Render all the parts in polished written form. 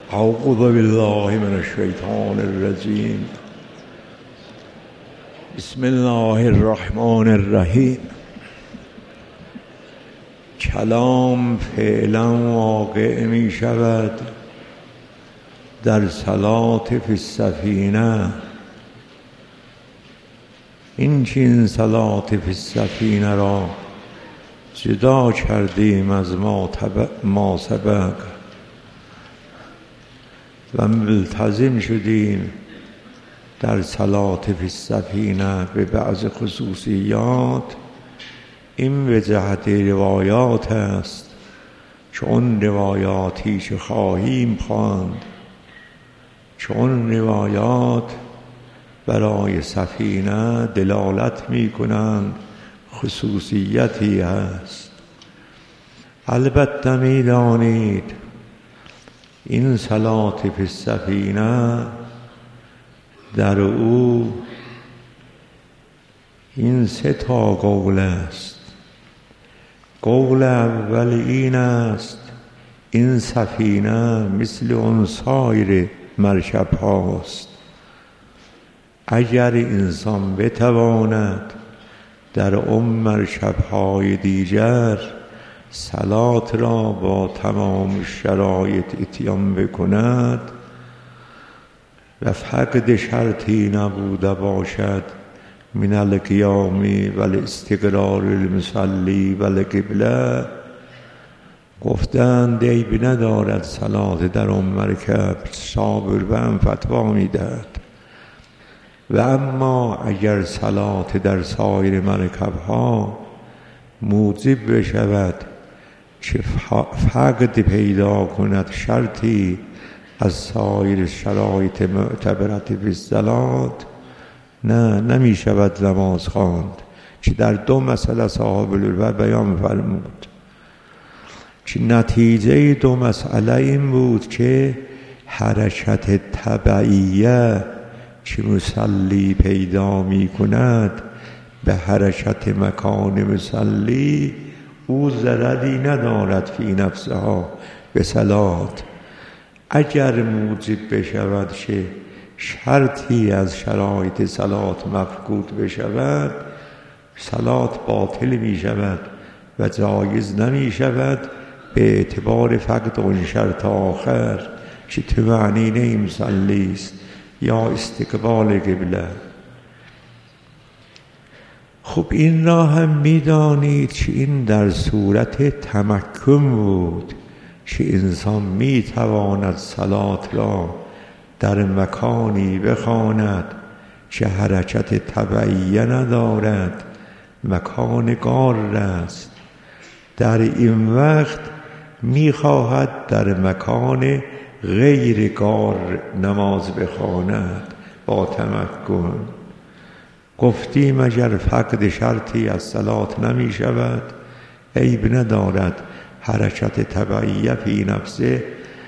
اعوذ بالله من الشیطان الرجیم. بسم الله الرحمن الرحیم. کلام فعلا واقع می شود در صلات فی السفینه. این چین صلات فی السفینه را جدا کردیم از ما سبق و ملتزم شدیم در صلات فی السفینه به بعض خصوصیات. این به جهت روایات است، چون روایاتی که خواهیم خواند، چون روایات برای سفینه دلالت می کنند خصوصیتی هست. البته می دانید این صلات فی السفینه در او این 3 قول است. قول اول این است این سفینه مثل اون سایر مرکب هاست. اگر انسان بتواند در اون مرکب های دیگر صلات را با تمام شرایط اتیان بکند و فقد شرطی نبوده باشد من القیام و الاستقرار المصلی و القبله، گفتند عیب ندارد صلات در اون مرکب. صابر به هم فتوا میدهد. و اما اگر صلات در سایر مرکب ها موجب بشود که فقد پیدا کند شرطی از سایر شرایط معتبرت فی الصلات، نمی شود نماز خواند. که در 2 مسئله صاحب العلوه بیان فرمود که نتیجه 2 مسئله این بود که حرکت تبعیه که مصلی پیدا می کند به حرکت مکان مصلی، او ضرری ندارد فی نفسها به صلات. اگر موجب بشود که شرطی از شرایط صلات مفقود بشود، صلات باطل می شود و جایز نمی شود به اعتبار فقد اون شرط آخر که طمأنینه مصلی است یا استقبال قبله. خب این را هم می دانید که این در صورت تمکن بود که انسان می تواند صلات را در مکانی بخواند که حرکت تبعیه ندارد، مکان غار است. در این وقت می خواهد در مکان غیر غار نماز بخواند با تمکن. گفتیم اگر فقد شرطی از صلات نمی شود عیب ندارد. حرکت تبعیه فی نفسه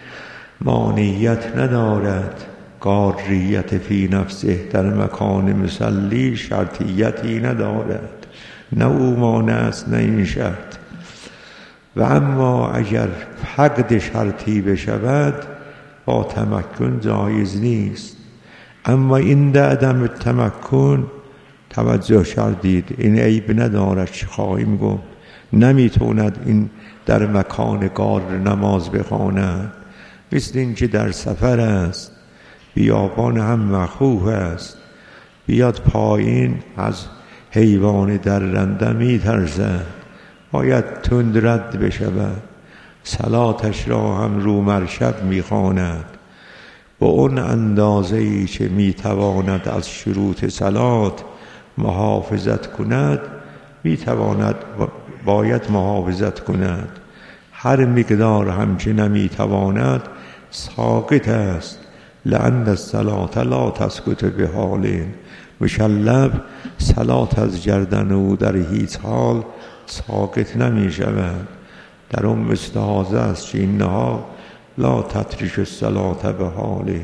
مانعیت ندارد. غاریت فی نفسه در مکان مصلی شرطیتی ندارد. نه او مانع است نه این شرط. و اما اگر فقد شرطی بشود با تمکن جایز نیست. اما این عدم تمکن توجه کردید این عیب ندارد که خواهیم گفت نمیتوند این در مکان غار نماز بخواند. مثل این که در سفر است، بیابان هم مخوف است، بیاد پایین از حیوان درنده میترسد، باید تند رد بشود. صلاتش را هم رو مرکب میخواند با اون اندازه‌ای که میتواند از شروط صلات محافظت کند، میتواند باید محافظت کند. هر مقدار هم که نمیتواند ساقط است. لأن الصلاة لا تسقط بحال. مکلف صلات از گردن او در هیچ حال ساقط نمی شود. در اون مستحاضه است که اینها لا تترک الصلاة بحاله.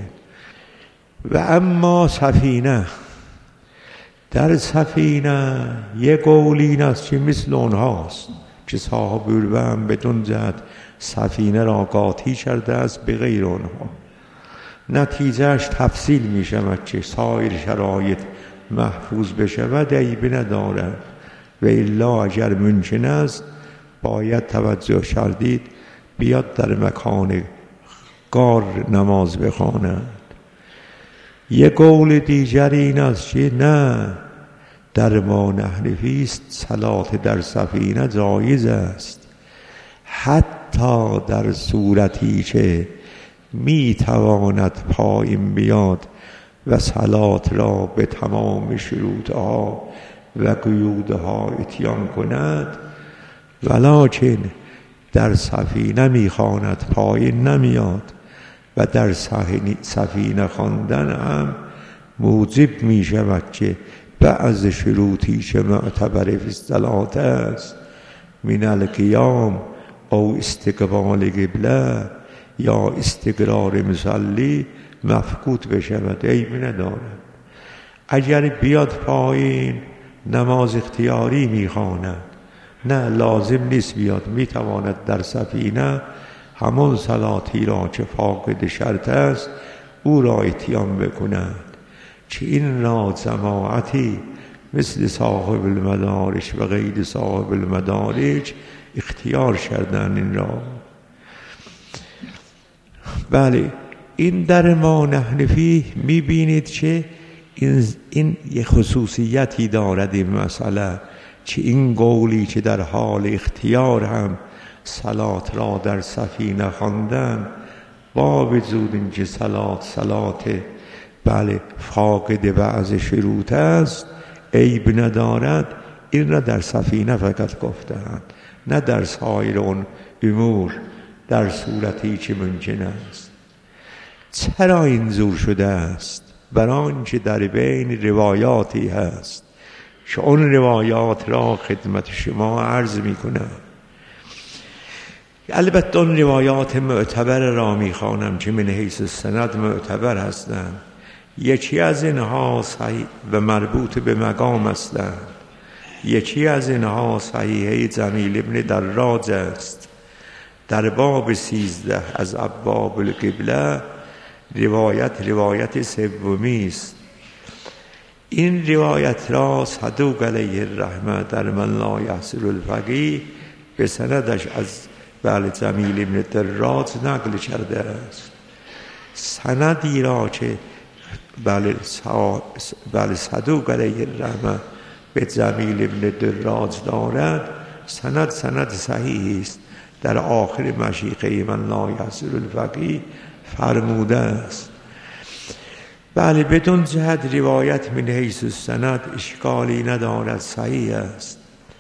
و اما سفینه، در سفینه یک قول این است که مثل اونهاست که صاحب الوهم بدون جهت سفینه را قاطی کرده است به غیر آنها. نتیجهش تفصیل می شود که سایر شرایط محفوظ بشود عیب ندارد و الا اگر ممکن است باید توجه شدید بیاد در مکان غار نماز بخواند. یک قول دیگر این است که نه، در ما حنفی است صلات در سفینه جایز است، حتی در صورتی که می تواند پایین بیاد و صلات را به تمام شروطها و قیودها اتیان کند، ولکن در سفینه می خواند پایین نمیاد و در سفینه خواندن هم موجب می شود که بعض شروطی که معتبر فی الصلات است من القیام او استقبال قبله یا استقرار مصلی مفقود بشود، عیب ندارد. اگر بیاد پایین نماز اختیاری میخواند، نه لازم نیست بیاد، میتواند در سفینه همون صلاتی را که فاقد شرط است او را اتیان بکند، که این را جماعتی مثل صاحب المدارج و غیر صاحب المدارج اختیار کردن این را. بله، این در ما حنفی میبینید که این یه خصوصیتی دارد این مسئله، که این قولی که در حال اختیار هم صلات را در سفینه خواندن با وجود اینکه صلات بله فاقد بعض شروط است عیب ندارد، این را در سفینه فقط گفتند، نه در سایر اون امور در صورتی که ممکن است. چرا اینجور شده است؟ برای آنکه در بین روایاتی هست که اون روایات را خدمت شما عرض میکنم. البته اون روایات معتبر را میخوانم که من حیث سند معتبر هستند. یکی از اینها صحیح و مربوط به مقام هستند، یکی از اینها صحیحه جمیل ابن دراج است. در باب 13 از ابواب القبله روایت سومی است. این روایت را صدوق علیه الرحمه در من لا یحصل الفقیه به سندش از جمیل ابن دراج نقل کرده است. سندی را که صدوق علیه الرحمه به جمیل ابن دراج دارد، سند صحیحی است. در آخر مشیخه من لا یحصل الفقیه فرموده است. بله، بدون جهت روایت من حیث السند اشکالی ندارد، صحیح است.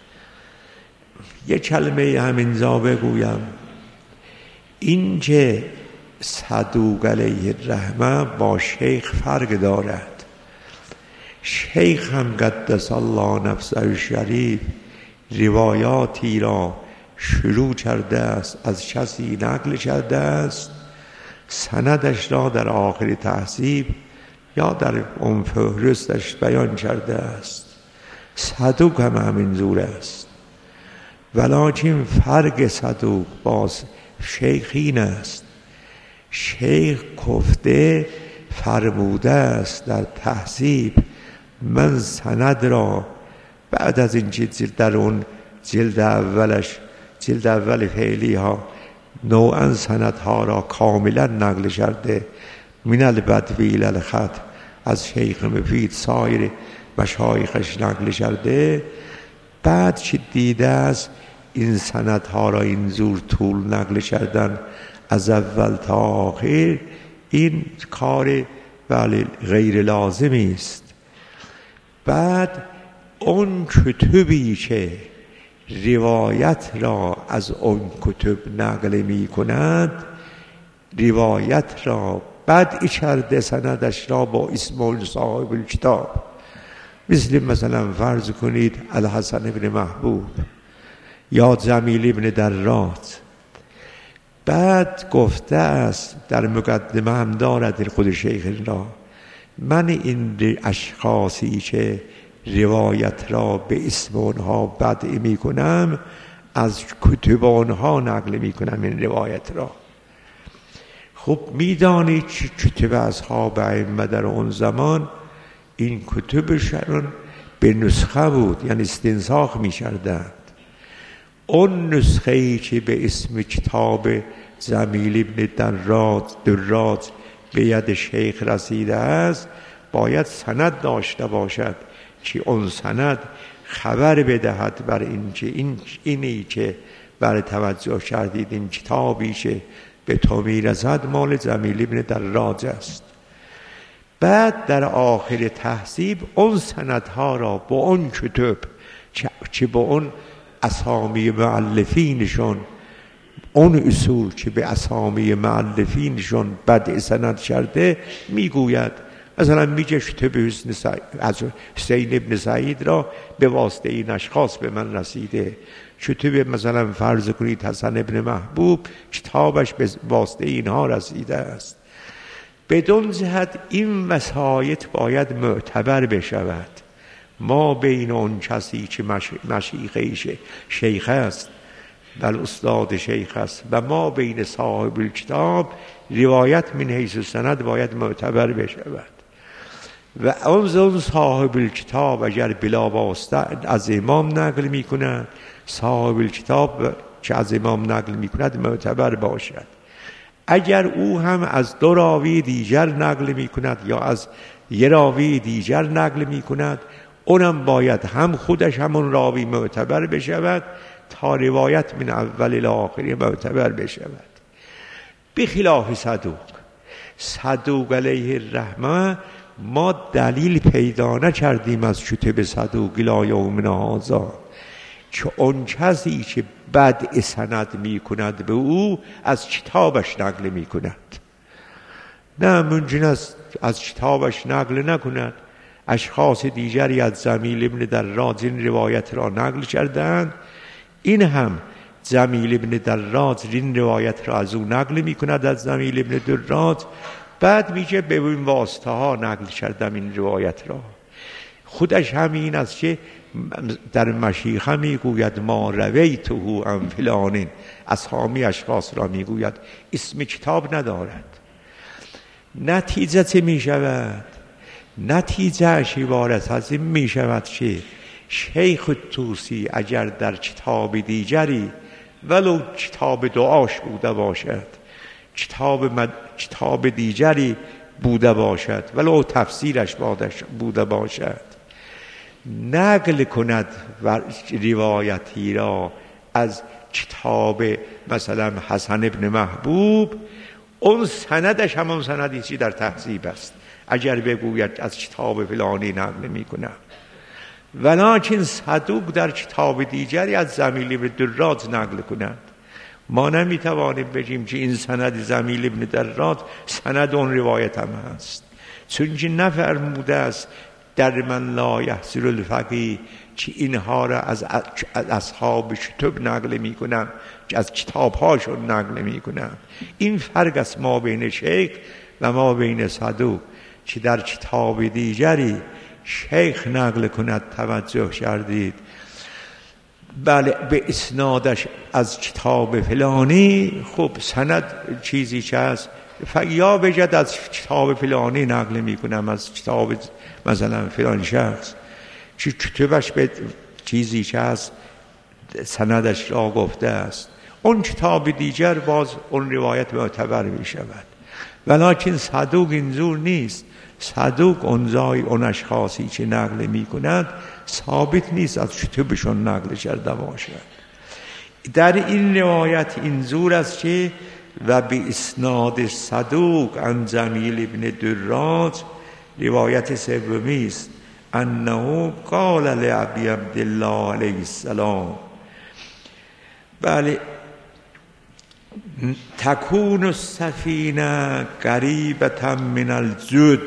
یک کلمه همینجا بگویم، این که صدوق علیه الرحمه با شیخ فرق دارد. شیخ هم قدس الله نفسه الشریف روایاتی را شروع کرده است، از کسی نقل کرده است، سندش را در آخر تهذیب یا در اون فهرستش بیان کرده است. صدوق هم همینجور است، ولکن فرق صدوق با شیخ این است، شیخ گفته فرموده است در تهذیب من سند را بعد از این در اون جلد اول فعلی ها نوعا سندها را کاملا نقل کرده، من البدوی الی الخط از شیخ مفید سایر مشایخش نقل کرده. بعد که دیده است این سندها را اینجور طول نقل کردن از اول تا آخر، این کار غیر لازمی است. بعد اون کتبی که روایت را از اون کتب نقل می کند، روایت را بدء کرده سندش را با اسم صاحب الکتاب، مثلا فرض کنید الحسن ابن محبوب یا جمیل ابن دراج. بعد گفته است در مقدمه هم دارد خود شیخ را، من این اشخاصی که روایت را به اسم آنها بدء می کنم از کتب آنها نقل می کنم این روایت را. خب میدانید کتب اصحاب ائمه در اون زمان این کتبشون به نسخه بود، یعنی استنساخ می‌کردند. اون نسخه‌ای که به اسم کتاب جمیل ابن دراج به ید شیخ رسیده است باید سند داشته باشد که اون سند خبر بدهد بر اینی که بر توجه کردید این کتابی که به تو میرسد مال جمیل ابن دراج است. بعد در آخر تهذیب اون سندها را با اون کتب که با اون اسامی مؤلفینشون، اون اصول که به اسامی مؤلفینشون بدء سند کرده میگوید. مثلا میگه کتب حسین ابن سعید را به واسطه این اشخاص به من رسیده، کتب مثلا فرض کنید حسن ابن محبوب کتابش به واسطه اینها رسیده است. بدون جهت این وسایط باید معتبر بشود. ما بین اون کسی که مشیخه شیخ است بل استاد شیخ است و ما بین صاحب الکتاب روایت من حیث سند باید معتبر بشود. و اون صاحب الکتاب اگر بلا واسطه از امام نقل می کند، صاحب الکتاب که از امام نقل می کند معتبر باشد. اگر او هم از دو راوی دیگر نقل می کند یا از یه راوی دیگر نقل می کند، اونم باید هم خودش همون راوی معتبر بشود تا روایت من اول الی آخر معتبر بشود. بخلاف صدوق علیه الرحمه ما دلیل پیدا نکردیم از کتب صدوق الی یومنا هذا که اون کسی که بدء سند می کند به او از کتابش نقل می کند. نه ممکن است از کتابش نقل نکند. اشخاص دیگری از جمیل ابن دراج این روایت را نقل کردند، این هم جمیل ابن دراج این روایت را از او نقل می کند از جمیل ابن دراج، بعد میگه به این واسطه ها نقل کردم این روایت را. خودش همین است که در مشیخه میگوید ما رویته عن فلان، اسامی اشخاص را میگوید، اسم کتاب ندارد. نتیجه چه میشود؟ نتیجه عبارت از این میشود که شیخ طوسی اگر در کتاب دیگری ولو کتاب دعاش بوده باشد، کتاب دیگری بوده باشد، ولو تفسیرش بوده باشد، نقل کند و روایتی را از کتاب مثلا حسن ابن محبوب، اون سندش همون سندی که در تهذیب است. اگر بگوید از کتاب فلانی نقل می کنم، ولکن صدوق در کتاب دیگری از جمیل ابن دراج نقل کند، ما نمیتوانیم بگیم که این سند جمیل ابن دراج سند اون روایت هم هست، چون که نفرموده است در من لا یحصل الفقیه که اینها را از اصحاب کتب نقل می کنم، که از کتابهاشون نقل می کنم. این فرق است ما بین شیخ و ما بین صدوق، که در کتاب دیگری شیخ نقل کند، توجه کردید، بله به اسنادش از کتاب فلانی، خب سند چیزی که هست، یا بجد از کتاب فلانی نقل می کنم، از کتاب مثلا فلان شخص که کتبش به چیزی که هست سندش را گفته است، اون کتاب دیگر باز اون روایت معتبر می شود. ولیکن صدوق اینجور نیست. صدوق اونجای اون اشخاصی که نقل می کند ثابت نیست از کتبشون نقل کرده باشد. در این روایت اینجور است که و به اسناد صدوق عن جمیل ابن دراج، روایت سومی است، انه قال لابی عبدالله علیه السلام، بله، تکون السفینه قریبة من الجد،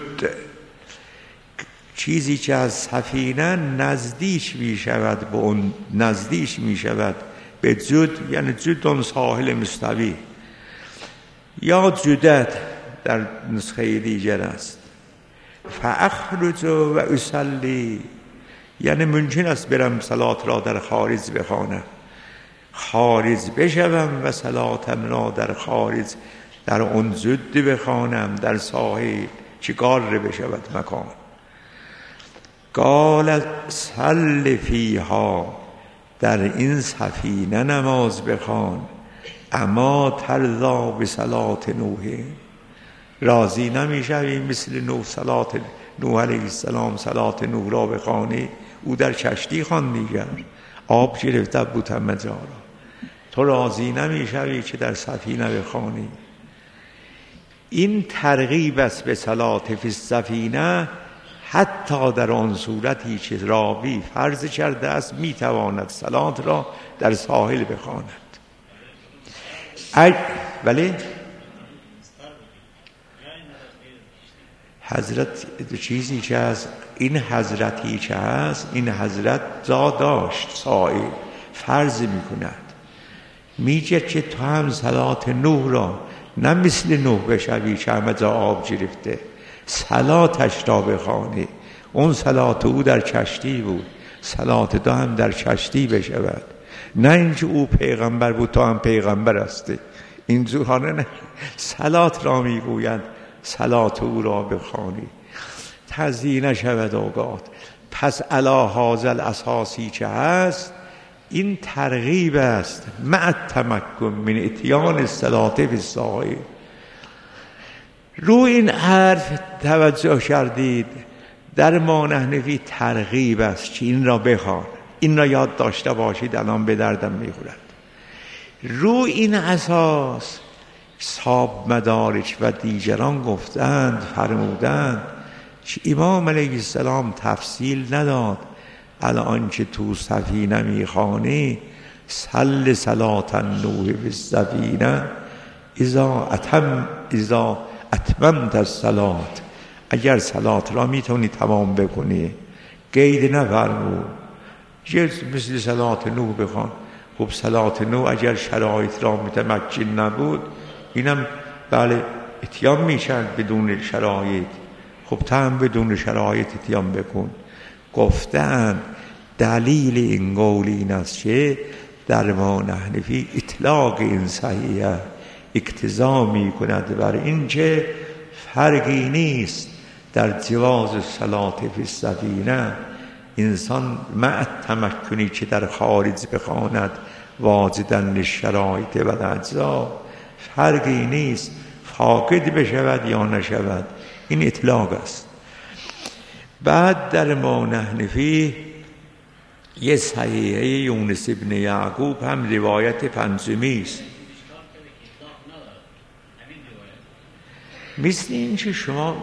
چیزی که از سفینه نزدیک می شود، به اون نزدیک می شود به جد، یعنی جد اون ساحل مستوی، یا جدت در نسخه دیگر است. فاخرج و اصلی، یعنی ممکن است برم صلات را در خارج بخوانم، خارج بشوم و صلاتم را در خارج در آن زد بخوانم در ساحل چگار بشود مکان. قال صل فیها در این سفینه نماز بخوان اما ترضا به صلات نوح. راضی نمیشوی مثل نوح صلات نوح علیه السلام صلات نوح را بخوانی؟ او در کشتی خواند دیگر، آب گرفته بود همه جا را. تو راضی نمیشوی که در سفینه بخوانی؟ این ترغیب است به صلات فی السفینه، حتی در آن صورتی که راوی فرض کرده است میتواند صلات را در ساحل بخواند. ولی حضرت چیزی که از این حضرتی که هست، این حضرت جا داشت سائل فرض میکند، میگه که تو هم صلات نوح را نه مثل نوح بشوی که همه جا آب گرفته، صلاتش را بخوانی. اون صلات او در کشتی بود، صلات تو هم در کشتی بشود. نه اینکه او پیغمبر بود تو هم پیغمبر هستی، اینجورانه نه. صلات را میگویند صلات او را بخوانی تضییع نشود آگاه. پس علی هذا الاساسی که هست این ترغیب است مع التمکن من اتیان الصلاة فی الساحل. رو این حرف توجه کردید؟ در ما نحنفی ترغیب است که این را بخوان، این را یاد داشته باشید، الان به دردم میخورد. رو این اساس صاحب مدارک و دیگران گفتند فرمودند که امام علیه السلام تفصیل نداد. الان که تو سفینه میخوانی صل صلات نوح فی السفینه اذا اتممت الصلات، اگر صلات را میتونی تمام بکنی. قید نفرمود مثل صلات نوح بخوان. خب صلات نوح اگر شرایط را متمکن نبود اینم بله اتیام میشن بدون شرایط. خب تا هم بدون شرایط اتیام بکن. گفتن دلیل این قول این است که در ما نحنفی اطلاق این صحیحه اقتضا می کند بر این که فرقی نیست در جواز صلات فی السفینه انسان مع تمکنی که در خارج بخواند واجدن للشرایط و الاجزا، فرقی نیست فاقد بشود یا نشود. این اطلاق است. بعد در ما نحنفی یه صحیحه یونس ابن یعقوب هم روایت پنجمی است. مثل این که شما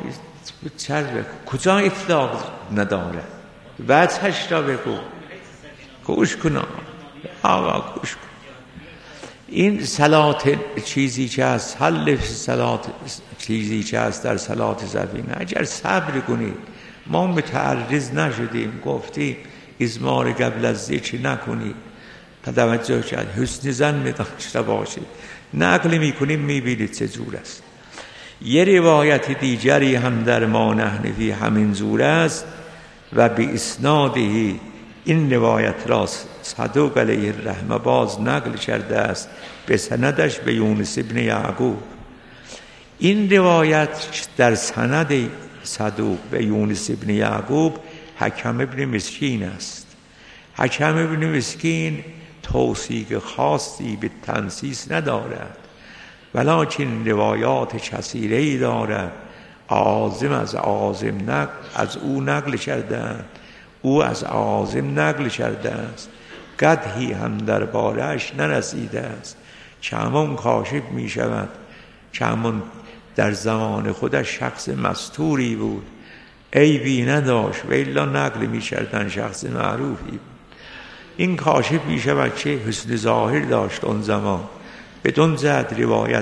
کجا اطلاق نداره؟ وجهش را بگو. گوش کن گوش کن. این صلات چیزی که هست، حل صلات چیزی که هست در صلات سفینه، اگر صبر کنید، ما متعرض نشدیم گفتیم ازمار قبل از ذکر نکنید، توجه کرد حسن ظن داشته باشید، نقل میکنیم میبینید چه جور است. یه روایت دیگری هم در ما نحنفی همین جور است و به اسنادی این روایت را صدوق علیه الرحمه باز نقل کرده است به سندش به یونس ابن یعقوب. این روایت در سند صدوق به یونس ابن یعقوب حکم ابن مسکین است. حکم ابن مسکین توثیق خاصی به تنسیس ندارد، ولکن روایات کثیره‌ای دارد. عاصم از عاصم از او نقل کرده، او از عاصم نقل کرده است. قدحی هم در بارش نرسیده است که همان کاشف می شود که همان در زمان خودش شخص مستوری بود، عیبی نداشت و الا نقل می کردن شخص معروفی بود. این کاشف می شود که حسن ظاهر داشت اون زمان. بدون زد روایت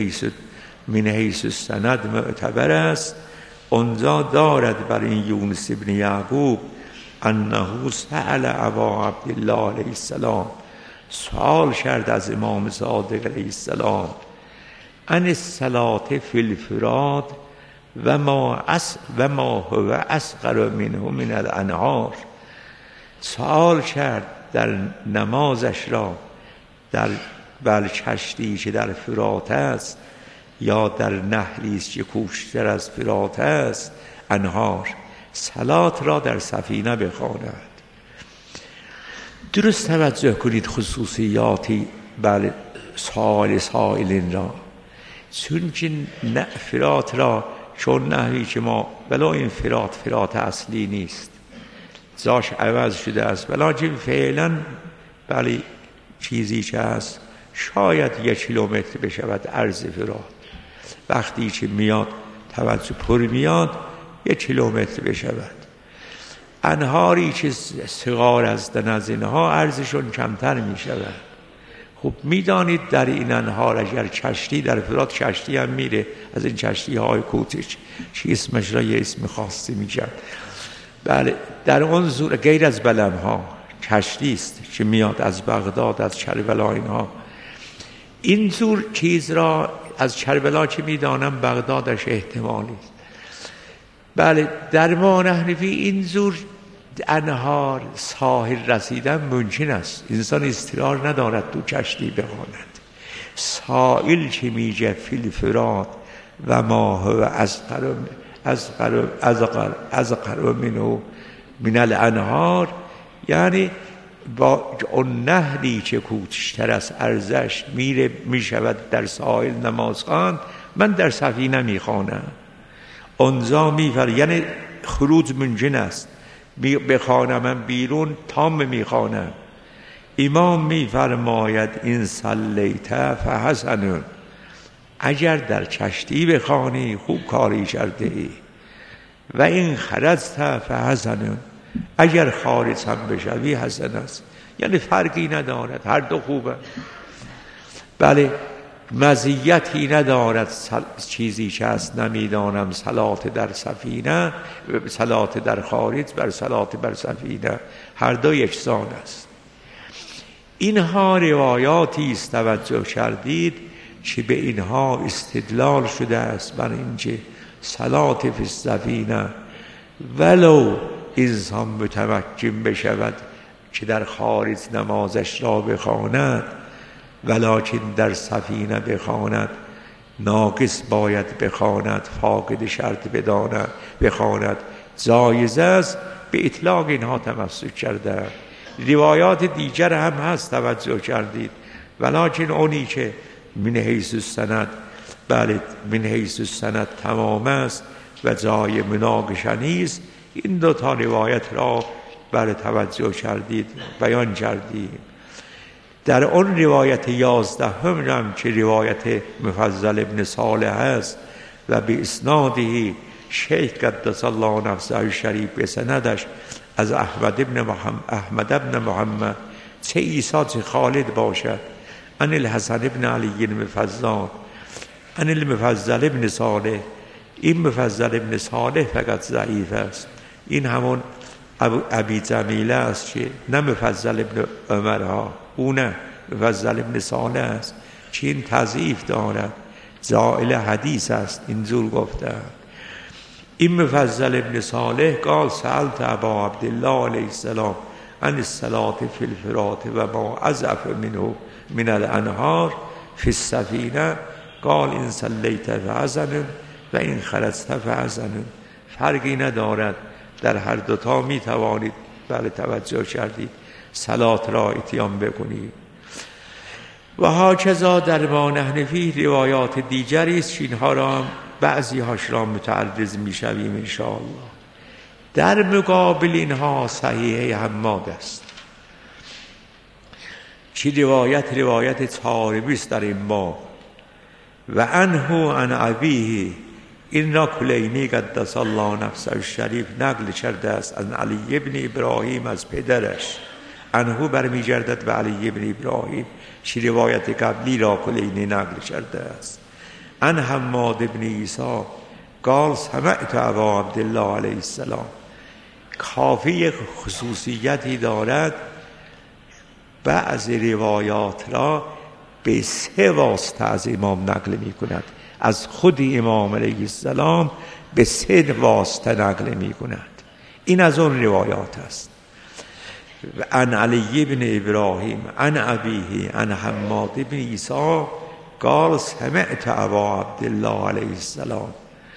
من حیث السند معتبر است. اونجا دارد بر این یونس ابن یعقوب انه سأل ابا عبدالله علیه السلام، سوال کرد از امام صادق علیه السلام، عن الصلاة فی الفراد و ما هو اصغر منه من الانهار. سوال کرد در نمازش را در کشتی که در فرات است یا در نهری است که کوچکتر از فرات است انهار، صلات را در سفینه بخواند. درست توجه کنید خصوصیاتی بر سائلین را، چون که فرات را چون نحوی که ما ولا این فرات اصلی نیست، جاش عوض شده است، ولیکن فعلا بله چیزی که هست شاید 1 کیلومتر بشود عرض فرات. وقتی که میاد توجه پر میاد 1 کیلومتر بشود. انهاری که صغار هستند از اینها عرضشون کمتر میشود. خب میدانید در این انهار اگر کشتی در فرات کشتی هم میره، از این کشتی های کوچک چی اسمش را یه اسم خاصی میگن، بله در اون زور غیر از بلم ها کشتی است که میاد از بغداد از کربلا اینها. این زور چیز را از کربلا که میدانم بغدادش احتمالی است. بله در ما نحنفی این زور انهار ساحل رسیدن ممکن است، انسان اضطرار ندارد تو کشتی بخواند. سائل که میگه فی الفرات و ما هو ازقر منه من الانهار، یعنی با اون نهری که کوچکتر از ارزش میشود در ساحل نماز خواند، من در سفینه میخوانم اونجا یعنی خروج ممکن است، بخوانم من بیرون تام میخوانم. امام میفرماید این صلیت فحسن، اگر در کشتی بخوانی خوب کاری کرده ای، و این خرجت فحسن، اگر خارج هم بشوی حسن است، یعنی فرقی ندارد، هر دو خوبه. بله مزیتی ندارد چیزی که هست نمیدانم صلات در سفینه، صلات در خارج بر صلات بر سفینه، هر دو یکسان است. اینها روایاتی است توجه کردید که به اینها استدلال شده است بر اینکه صلات فی السفینه ولو انسان متمکن بشود که در خارج نمازش را بخواند، ولکن در سفینه بخواند ناقص باید بخواند، فاقد شرط بداند بخواند، جایز است. به اطلاق اینها تمسک کرده. روایات دیگر هم هست توجه کردید، ولکن اونی که من حیث السند، بله من حیث السند تمام است و جای مناقشه نیست، این 2 تا روایت را بله توجه کردید بیان کردیم. در اون روایت 11 هم که روایت مفضل ابن صالح است و به اسناده شیخ قدس الله نفسه شریف به سندش از احمد ابن محمد چه عیسی چه خالد باشد، ان الحسن ابن علی المفضل ان المفضل ابن صالح، این مفضل ابن صالح فقط ضعیف است، این همون ابی جمیله است که نه مفضل ابن عمرها، او نه مفضل ابن صالح است که این تضعیف دارد، زائل حدیث است، اینجور گفته. این مفضل ابن صالح قال سألت ابا عبدالله علیه السلام عن الصلاة فی الفرات و ما اضعف منه من الانهار فی السفینه، قال این صلیت فحسن و این خرجت فحسن. فرقی ندارد، در هر 2 تا می توانید بله توجه کردید صلات را اتیان بکنید. و هاکذا در ما نحنفی روایات دیگری است، اینها را بعضی هاش را متعرض می شویم انشاءالله. در مقابل اینها صحیح حماد است که روایت طارمی است در این باب، و عنه عن ابیه، این را کلینی قدس الله نفسه الشریف نقل کرده است از علی ابن ابراهیم از پدرش، عنه برمیگردد به علی ابن ابراهیم که روایت قبلی را کلینی نقل کرده است. عن حماد ابن عیسی قال سمعت ابا عبدالله علیه السلام. کافی خصوصیتی دارد، بعض روایات را به 3 واسطه از امام نقل می کند، از خود امام علیه السلام به 3 واسطه نقل می کند. این از اون روایات است. عن علی بن ابراهیم عن ابیه عن حماد بن عیسی قال سمعت ابا عبدالله علیه السلام.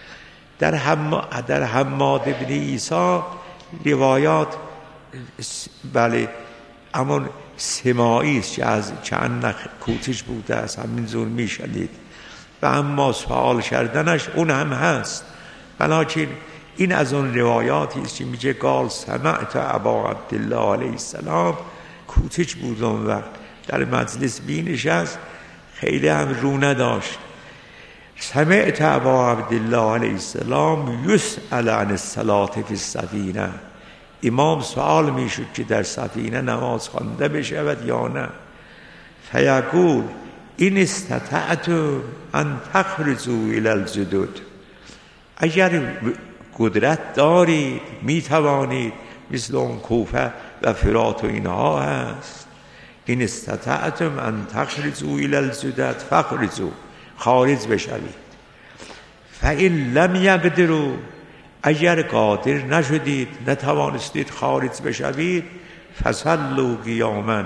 در حماد بن عیسی روایات بله اما سماعی است که از چند کوتش بوده است، همین زور میشنید و اما سوال کردنش اون هم هست. بلکه این از اون روایاتی است که میگه قال سمعت ابا عبدالله علیه السلام، کوتش بود اون وقت در مجلس بینشست، خیلی هم رو نداشت. سمعت ابا عبدالله علیه السلام یسأل عن الصلاة فی السفینه، امام سوال میشد که در سفینه نماز خوانده بشود یا نه. فیقول این استطعتم ان تخرجوا الی الجدد، اگر قدرت دارید میتوانید، مثل اون کوفه و فرات و اینها هست، این استطعتم ان تخرجوا الی الجدد فخرجوا، خارج بشوید. فإن لم یقدروا، اگر قادر نشدید نتوانستید خارج بشوید، فصلوا قیاما،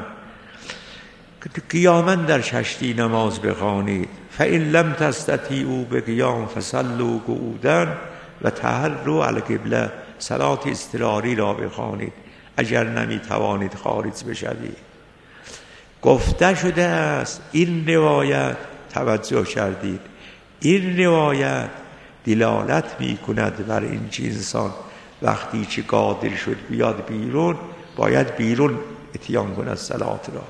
قیاما در کشتی نماز بخوانید. فإن لم تستطیعوا بقیام فصلوا قعودا و تحروا علی القبله، صلات اضطراری را بخوانید اگر نمیتوانید خارج بشوید. گفته شده است این روایت، توجه کردید، این روایت دلالت می کند بر این که انسان وقتی که قادر شد بیاد بیرون، باید بیرون اتیان کند صلات را.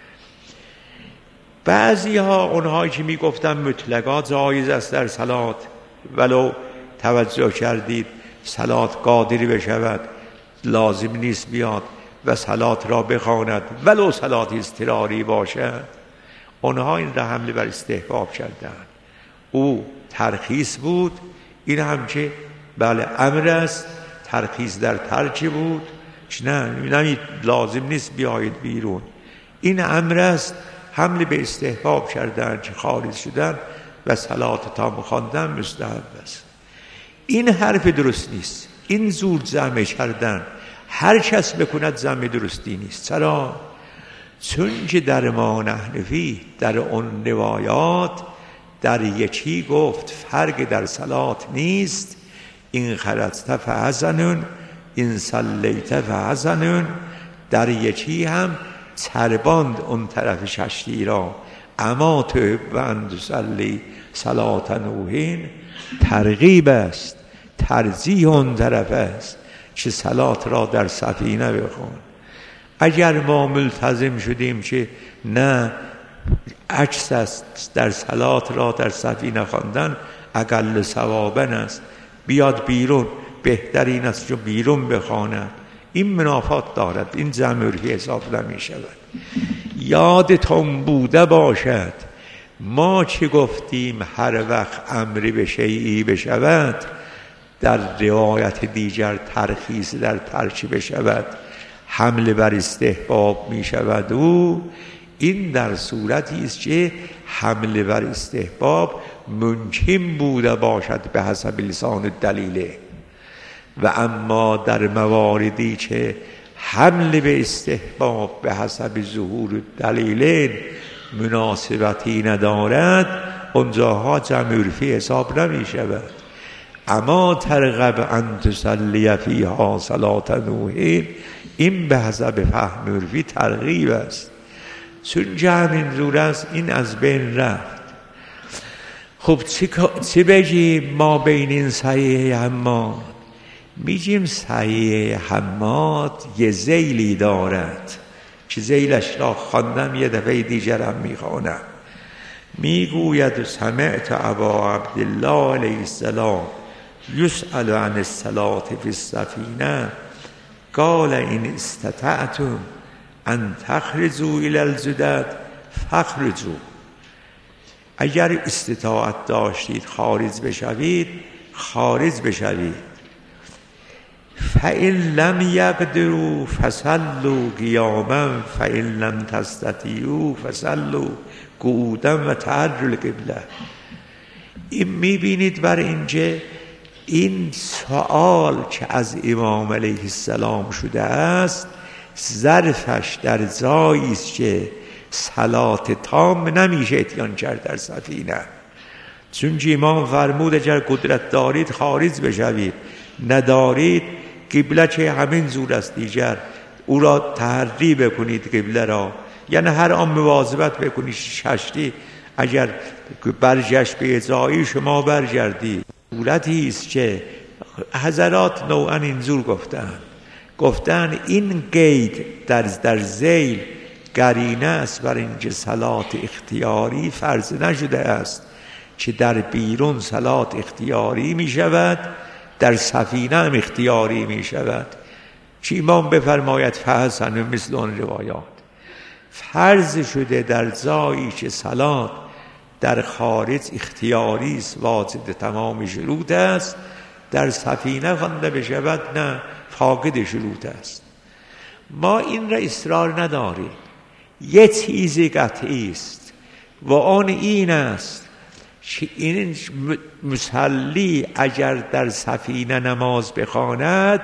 بعضی ها اونهایی که می گفتن مطلقا جایز است در صلات، ولو توجه کردید صلات قادر بشود لازم نیست بیاد و صلات را بخواند ولو صلات اضطراری باشد، اونها این را حمله بر استحباب کردند. او ترخیص بود، این هم که بله امر است، ترخیص در ترک بود، نه لازم نیست بیایید بیرون، این امر است، حمله به استحباب کردن که خارج شدن و صلات تا بخواندن مستحب است. این حرف درست نیست، این زور جمع کردن هر کس بکند جمع درستی نیست. چرا؟ چون که در ما نحنفی در اون روایات در یکی گفت فرق در صلات نیست، این خرجت فحسن این صلیت فحسن، در یکی هم چرباند اون طرف کشتی را، اما تحب ان تصلی صلاة نوحین، ترغیب است، ترجیح اون طرف است که صلات را در سفینه بخوان. اگر ما ملتزم شدیم که نه عکس است، در صلات را در سفینه خواندن اقل ثوابن است، بیاد بیرون بهترین است که بیرون بخواند، این منافات دارد، این جمعی حساب نمی شود. یادتون بوده باشد ما چه گفتیم هر وقت امری به شیئی بشود، در روایت دیگر ترخیص در ترک بشود حمله بر استحباب می شود. و این در صورتی است که حمله بر استحباب ممکن بوده باشد به حسب لسان الدلیل، و اما در مواردی که حمله به استحباب به حسب ظهور الدلیل مناسبتی ندارد، اونجاها جمع عرفی حساب نمی شود. اما ترغب ان تصلی فیها صلاة نوحین، این به حسب فهم عرفی ترغیب است، چون همین زور است، این از بین رفت. خب چی بگیم ما بین این صحیح حماد؟ میگیم صحیح حماد یه ذیلی دارد که ذیلش را خواندم، یه دفعه دیگرم میخوانم. میگوید سمعت ابا عبدالله علیه السلام یسأل عن الصلاة فی السفینه قال این استطعتم ان تخرجوا الی الجدد فخرجوا، اگر استطاعت داشتید خارج بشوید خارج بشوید. فإن لم یقدروا فصلوا قیاما فإن لم تستطیعوا فصلوا قعودا و تحروا القبله. این میبینید بر اینجا این سوال که از امام علیه السلام شده است ظرفش در جایی است که صلات تام نمیشه اتیان کرد در سفینه. چون امام فرمود اگر قدرت دارید خارج بشوید، ندارید قبله چه همین زور است دیگر او را تحری بکنید قبله را، یعنی هر آن مواظبت بکنید کشتی اگر برجشت به ازایی شما برگردید. صورتی است که حضرات نوعا اینجور گفتن این قید در ذیل قرینه است بر اینکه صلات اختیاری فرض نشده است که در بیرون صلات اختیاری می شود، در سفینه هم اختیاری می شود. چی امام بفرماید فحسن مثل آن روایات. فرض شده در جایی که صلات در خارج اختیاری است، واجد تمام شروط است، در سفینه خوانده بشود نه، فاقد شروط است. ما این را اصرار نداریم. یه چیزی قطعی است و آن این است که این مصلی اگر در سفینه نماز بخواند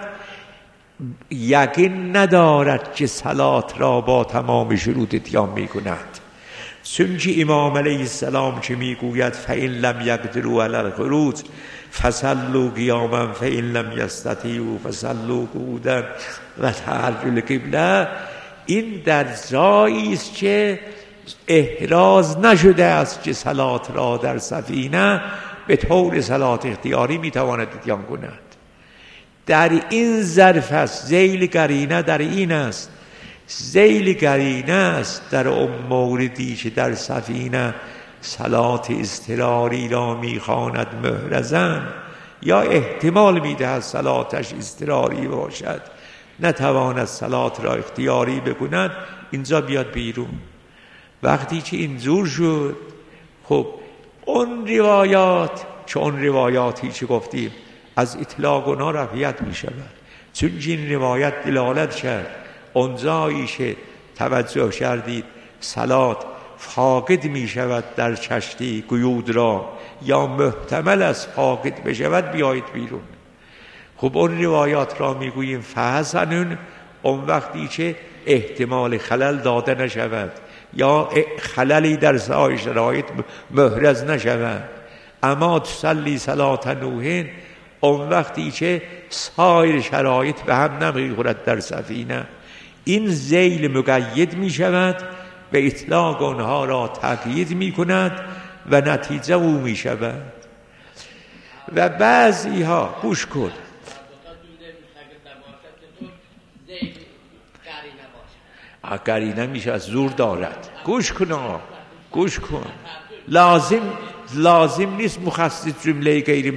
یقین ندارد که صلات را با تمام شروط اتیان می کند. چونکه امام علیه السلام که می گوید فَإِن لَمْ يَقْدِرُوا عَلَى الْخُرُوجِ فَصَلُّوا قِيَامًا فَإِن لَمْ يَسْتَطِیعُوا فَصَلُّوا قُعُودًا وَتَحَرُّوا الْقِبْلَةَ. این در جایی است که احراز نشده است که صلات را در سفینه به طور صلات اختیاری می تواند اتیان کند. در این ظرف است. ذیل قرینه در این است. ذیل قرینه است در اون موردی که در سفینه صلات اضطراری را میخواند محرزن، یا احتمال میدهد صلاتش اضطراری باشد، نتواند صلات را اختیاری بکند، اینجا بیاد بیرون. وقتی که اینجور شد، خب اون روایات که اون روایاتی که گفتیم از اطلاق اونا رفعیت می شود. چون این روایت دلالت کرد اونجایی که توجه کردید صلات فاقد می شود در کشتی قیود را یا محتمل است فاقد بشود، بیایید بیرون. خب اون روایات را می گوییم فحسنون اون وقتی که احتمال خلل داده نشود یا خللی در سایر شرایط محرز نشود. اما تصلی صلات نوح اون وقتی که سایر شرایط به هم نمیخورد در سفینه، این ذیل مقید می شود و اطلاق آنها را تقیید می کند و نتیجه او می شود. و بعضی ها گوش کن، قرینه میشه از زور دارد. گوش کن لازم نیست مخصص جمله غیر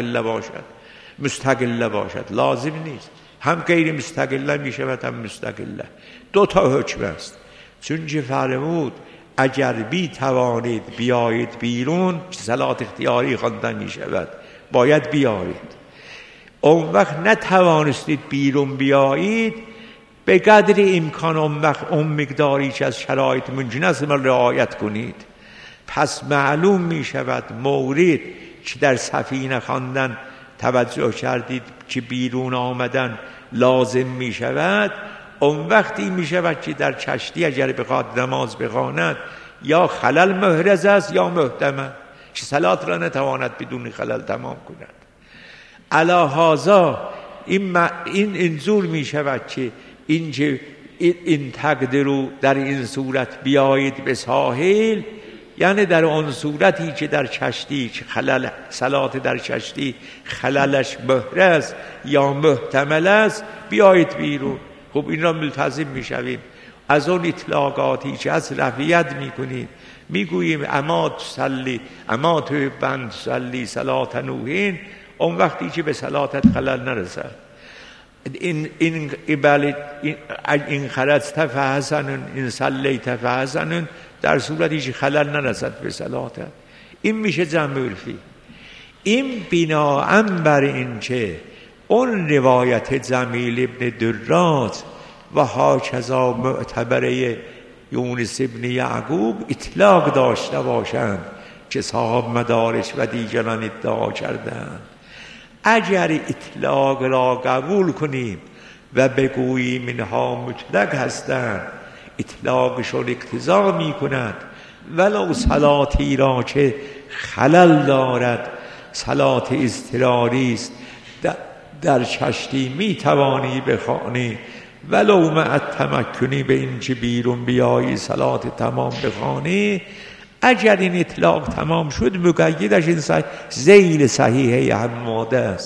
مستقله باشد، لازم نیست. هم غیر مستقله میشود هم مستقله. دو تا حکم است. چون که فرمود اگر بی توانید بیایید بیرون، صلات اختیاری خوانده میشود، باید بیایید. اون وقت نتوانستید بیرون بیایید، به قدر امکان اون مقداری که از شرایط ممکن است رعایت کنید. پس معلوم می شود مورد که در سفینه خواندن توجه کردید که بیرون آمدن لازم می شود، اون وقتی می شود که در کشتی اگر بخواد نماز بخواند یا خلل محرز است یا محتمل که صلات را نتواند بدون خلل تمام کند. علی هذا این انظور می شود که این تقدرو در این صورت بیایید به ساحل، یعنی در آن صورتی که در کشتی خلل صلات در کشتی خللش محرز یا محتمل است، بیایید بیرون. خب این را ملتزم میشویم. از اون اطلاقاتی که از رفعیت میکنید میگوییم اما تو بند صلی صلات نوحین، اون وقتی که به صلاتت خلل نرسد. این خرجت فحسنون این صلیت فحسنون، در صورتی که خلل نرسد به صلاتت، این میشه جمع عرفی. این بناءً بر این که اون روایت جمیل ابن دراج و هاکذا معتبره یونس ابن یعقوب اطلاق داشته باشند که صاحب مدارج و دیگران ادعا کردند. اگر اطلاق را قبول کنیم و بگوییم اینها مطلق هستند، اطلاقشون اقتضا می کند ولو صلاتی را که خلل دارد صلات اضطراری است در چشتی می توانی بخوانی ولو مع تمکنی به این که بیرون بیایی صلات تمام بخوانی. اگر این اطلاق تمام شد مقیدش این ذیل صحیحه حماده است.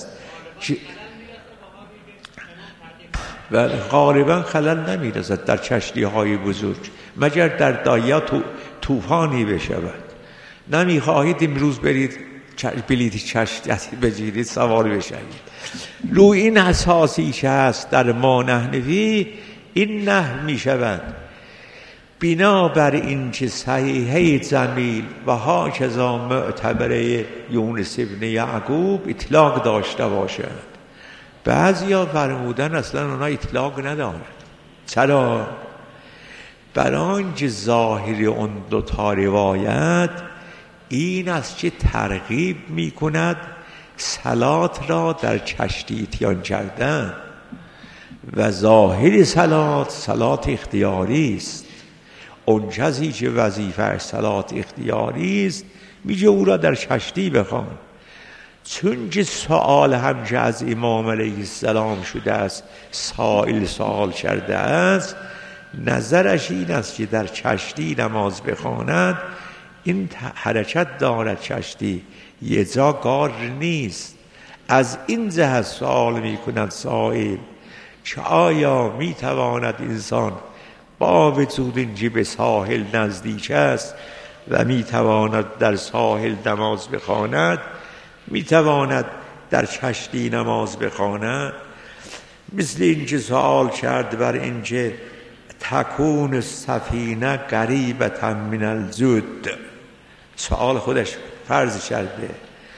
و غالبا خلل نمیرسد در چشتی های بزرگ مگر در دایا طوفانی بشود. نمیخواهید امروز برید بلیط چشتی بگیرید سوار بشوید. روی این اساسی که هست در ما نحنفی این نحو می شود بنابر این که صحیحه جمیل و هاکذا معتبره یونس ابن یعقوب اطلاق داشته باشد. بعضیا فرمودن اصلا اونا اطلاق ندارد. چرا؟ برای آنکه ظاهر اون دوتا روایت این است که ترغیب می کند صلات را در کشتی اتیان کردن و ظاهر صلات اختیاری است. اون کسی که وظیفه صلات اختیاری است میگه او را در کشتی بخوان. چون که سوال هم که از امام علیه السلام شده است سائل سوال کرده است نظرش این است که در کشتی نماز بخواند این حرکت دارد کشتی یه جا گار نیست. از این جهت سوال می کند سائل که آیا می تواند انسان با وجود اینکه به ساحل نزدیک است و می تواند در ساحل نماز بخواند می تواند در کشتی نماز بخواند؟ مثل اینکه سوال کرد بر اینکه تکون سفینه قریبة من الجد، سوال خودش فرض کرده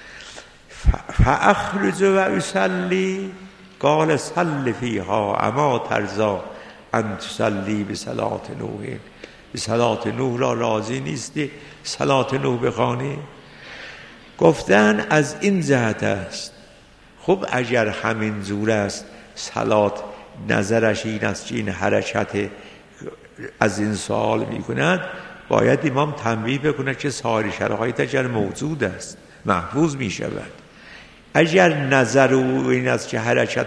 فاخرج و اصلی قال صل فیها اما ترضا ان تصلی بصلات نوح، بصلات نوح را راضی نیستی صلات نوح بخوانی؟ گفتن از این جهت است. خب اگر همین جور است صلات نظرش این است که این حرکت از این سوال می کند باید امام تنبیه بکند که سایر شرایط اگر موجود است محفوظ می شود. اگر نظر او این است که حرکت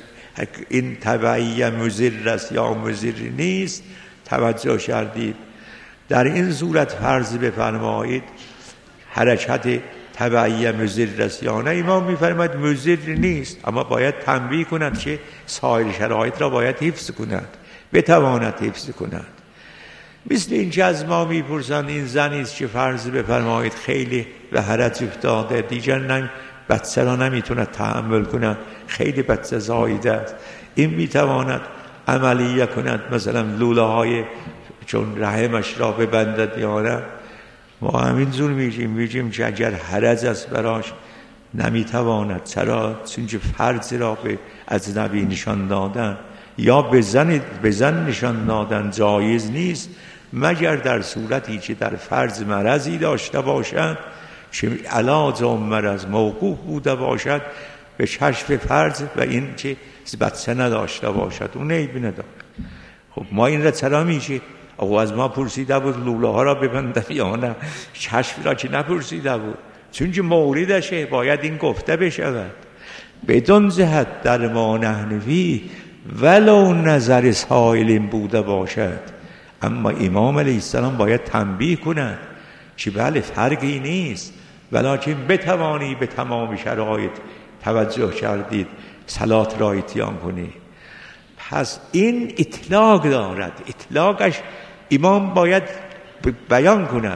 این تبعیه مضر است یا مضر نیست توجه کردید در این صورت فرض بفرمایید حرکت تبعیه مضر است یا نه، امام می‌فرماید مضر نیست اما باید تنبیه کند که سایر شرایط را باید حفظ کند بتواند حفظ کند. مثل اینکه از ما میپرسند این زنی است که فرض بفرمایید خیلی به حرج افتاده دیگر بچه را نمیتونه تحمل کند خیلی بچه زایده است، این میتواند عملیه کند مثلا لوله های چون رحمش را ببندد یا نه؟ ما همینجور میگیم که اگر حرج است براش نمیتواند. چرا؟ چون که فرض را به اجنبی نشان دادن یا به زن نشان دادن جایز نیست مگر در صورتی که در فرض مرضی داشته باشد که علاج اون مرض موقوف بوده باشد به کشف فرض و این که بچه نداشته باشد اون عیبی ندارد. خب ما این را چرا میشه؟ او از ما پرسیده بود لوله ها را ببندن یا نه؟ کشف را که نپرسیده بود چون که موردشه باید این گفته بشود. بدون جهت در ما نحنفی ولو نظر سائل بوده باشد اما امام علیه السلام باید تنبیه کند که بله فرقی نیست ولکن بتوانی به تمام شرایط توجه کردید صلات را اتیان کنی. پس این اطلاق دارد، اطلاقش امام باید بیان کند.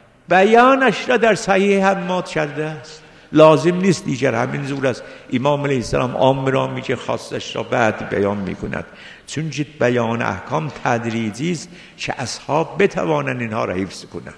بیانش را در صحیح حماد کرده است، لازم نیست دیگر همین زور است. امام علیه السلام عام را میگه خاصش را بعد بیان میکند چون که بیان احکام تدریجی است که اصحاب بتوانند اینها را حفظ کنند.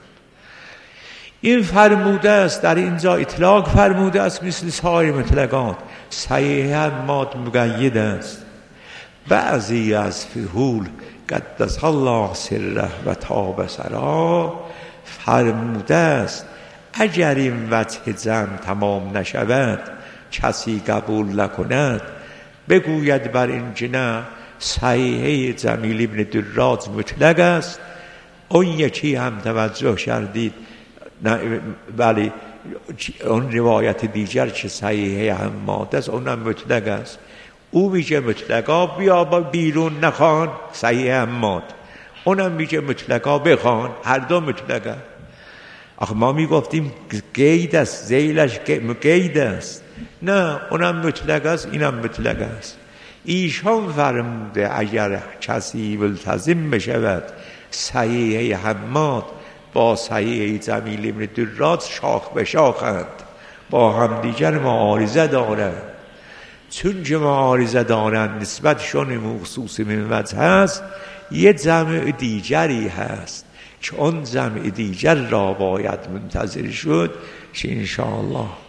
این فرموده است در اینجا اطلاق فرموده است مثل سایر مطلقات. صحیح حماد مقید است. بعضی از فهول قدس الله سره و تاب سرا فرموده است اگر این وجه جمع تمام نشود کسی قبول نکند بگوید بر این که نه صحیحه جمیل ابن دراز مطلق است، اون یکی هم توجه کردید ولی اون روایت دیگر که صحیحه حماد است اونم مطلق است. او میگه مطلقا بیا بیرون نخوان صحیح حماد، اونم میگه مطلقا بخوان، هر دو مطلقا. آخه ما میگفتیم قید است، ذیلش قید است، نه اونم مطلق است اینم مطلق است. ایشان فرموده اگر کسی ملتزم بشود صحیح حماد با صحیح جمیل ابن دراز شاخ به شاخند، با هم دیگر معارضه دارند. چون که معارضه دارند نسبتشون مخصوص من وجه هست، یه جمع دیگری هست که اون جمع دیگر را باید منتظر شد که انشاءالله